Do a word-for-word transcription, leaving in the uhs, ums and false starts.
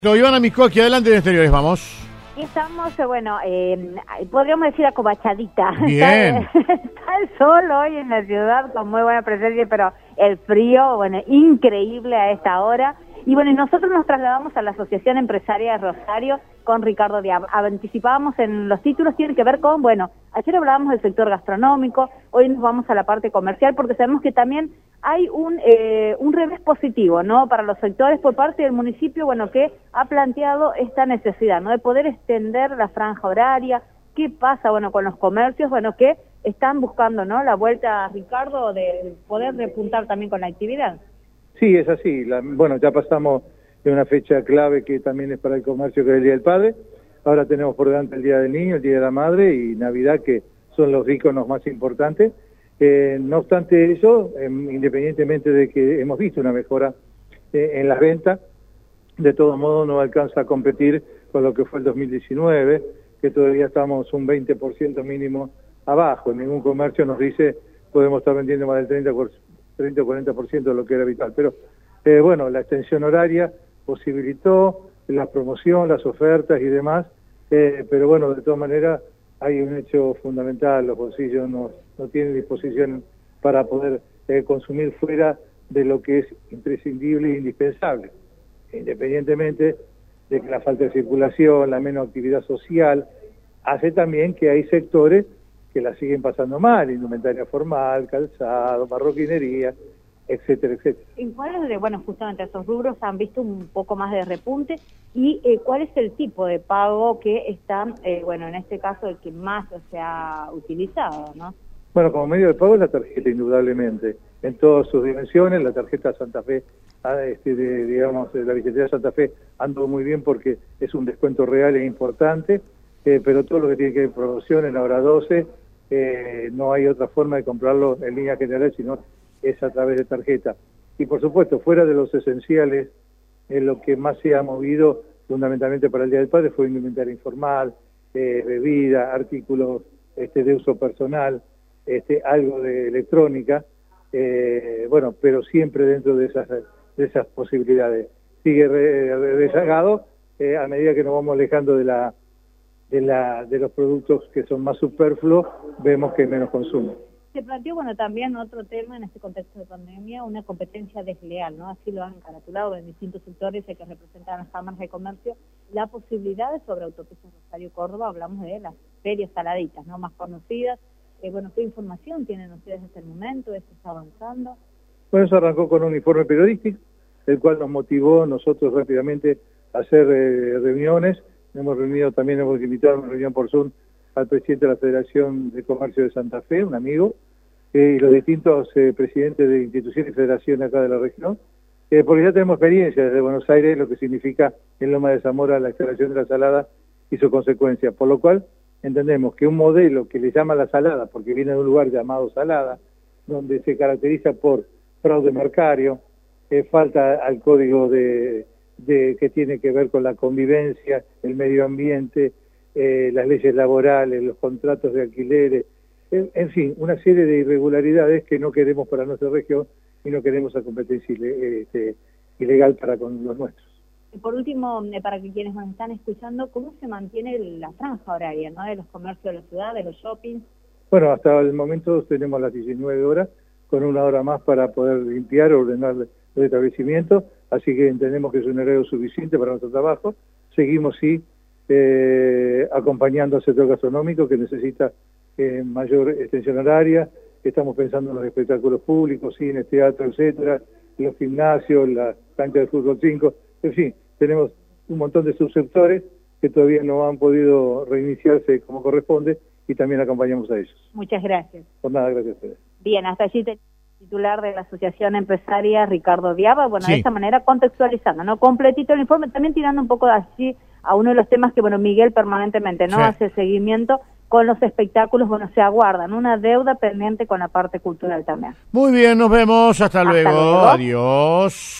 Ivana Miskoski, adelante de Exteriores, vamos. Y estamos, eh, bueno, eh, podríamos decir acobachadita. Bien. Está, está el sol hoy en la ciudad con muy buena presencia, pero el frío, bueno, increíble a esta hora. Y bueno, y nosotros nos trasladamos a la Asociación Empresaria de Rosario con Ricardo Diab. Anticipábamos en los títulos, tienen que ver con, bueno, ayer hablábamos del sector gastronómico, hoy nos vamos a la parte comercial, porque sabemos que también hay un eh, un revés positivo, ¿no?, para los sectores por parte del municipio, bueno, que ha planteado esta necesidad, ¿no?, de poder extender la franja horaria. ¿Qué pasa, bueno, con los comercios, bueno, que están buscando, ¿no?, la vuelta, Ricardo, de poder repuntar también con la actividad? Sí, es así. La, bueno, ya pasamos de una fecha clave que también es para el comercio, que es el Día del Padre. Ahora tenemos por delante el Día del Niño, el Día de la Madre y Navidad, que son los íconos más importantes. Eh, no obstante eso, eh, independientemente de que hemos visto una mejora eh, en las ventas, de todos modos no alcanza a competir con lo que fue el dos mil diecinueve, que todavía estamos un veinte por ciento mínimo abajo. En ningún comercio nos dice podemos estar vendiendo más del treinta por ciento. treinta o cuarenta por ciento de lo que era habitual, pero eh, bueno, la extensión horaria posibilitó la promoción, las ofertas y demás, eh, pero bueno, de todas maneras hay un hecho fundamental: los bolsillos no, no tienen disposición para poder eh, consumir fuera de lo que es imprescindible e indispensable, independientemente de que la falta de circulación, la menos actividad social, hace también que hay sectores que la siguen pasando mal: indumentaria formal, calzado, marroquinería, etcétera, etcétera. ¿En cuáles de, bueno, justamente esos rubros han visto un poco más de repunte? ¿Y eh, cuál es el tipo de pago que está, eh, bueno, en este caso, el que más se ha utilizado, ¿no? Bueno, como medio de pago es la tarjeta, indudablemente, en todas sus dimensiones. La tarjeta Santa Fe, este, de, digamos, de la billetera Santa Fe andó muy bien porque es un descuento real e importante, eh, pero todo lo que tiene que ver con promoción en la hora doce, Eh, no hay otra forma de comprarlo en línea general, sino es a través de tarjeta. Y por supuesto, fuera de los esenciales, eh, lo que más se ha movido fundamentalmente para el Día del Padre fue indumentaria informal, eh, bebida, artículos este, de uso personal, este, algo de electrónica, eh, bueno, pero siempre dentro de esas, de esas posibilidades. Sigue re, re, rezagado eh, a medida que nos vamos alejando de la De, la, de los productos que son más superfluos, vemos que hay menos consumo. Se planteó, bueno, también otro tema en este contexto de pandemia, una competencia desleal, ¿no? Así lo han caratulado en distintos sectores que representan las cámaras de comercio, la posibilidad de sobre autopistas Rosario-Córdoba, hablamos de las ferias saladitas, ¿no?, más conocidas. Eh, bueno, ¿qué información tienen ustedes hasta el momento? ¿Esto está avanzando? Bueno, eso arrancó con un informe periodístico, el cual nos motivó nosotros rápidamente a hacer eh, reuniones. Hemos reunido, también hemos invitado a una reunión por Zoom al presidente de la Federación de Comercio de Santa Fe, un amigo, eh, y los distintos eh, presidentes de instituciones y federaciones acá de la región, eh, porque ya tenemos experiencia desde Buenos Aires, lo que significa en Loma de Zamora la instalación de la salada y su consecuencia, por lo cual entendemos que un modelo que le llama la salada, porque viene de un lugar llamado Salada, donde se caracteriza por fraude marcario, eh, falta al código de... de que tiene que ver con la convivencia, el medio ambiente, eh, las leyes laborales, los contratos de alquileres, en, en fin, una serie de irregularidades que no queremos para nuestra región y no queremos a competencia ile, este, ilegal para con los nuestros. Y por último, para que quienes nos están escuchando, ¿cómo se mantiene la franja horaria, ¿no?, de los comercios de la ciudad, de los shoppings? Bueno, hasta el momento tenemos las diecinueve horas, con una hora más para poder limpiar, ordenar los establecimientos, así que entendemos que es un horario suficiente para nuestro trabajo. Seguimos, sí, eh, acompañando al sector gastronómico, que necesita eh, mayor extensión horaria. Estamos pensando en los espectáculos públicos, cines, teatro, etcétera, los gimnasios, las canchas de fútbol cinco, en fin, tenemos un montón de subsectores que todavía no han podido reiniciarse como corresponde y también acompañamos a ellos. Muchas gracias. Por nada, gracias a ustedes. Bien, hasta allí te... titular de la Asociación Empresaria, Ricardo Diab, bueno, sí. De esta manera contextualizando, ¿no?, completito el informe, también tirando un poco así a uno de los temas que, bueno, Miguel permanentemente, ¿no?, sí. hace seguimiento con los espectáculos. Bueno, se aguardan una deuda pendiente con la parte cultural también. Muy bien, nos vemos, hasta, hasta luego. luego, adiós.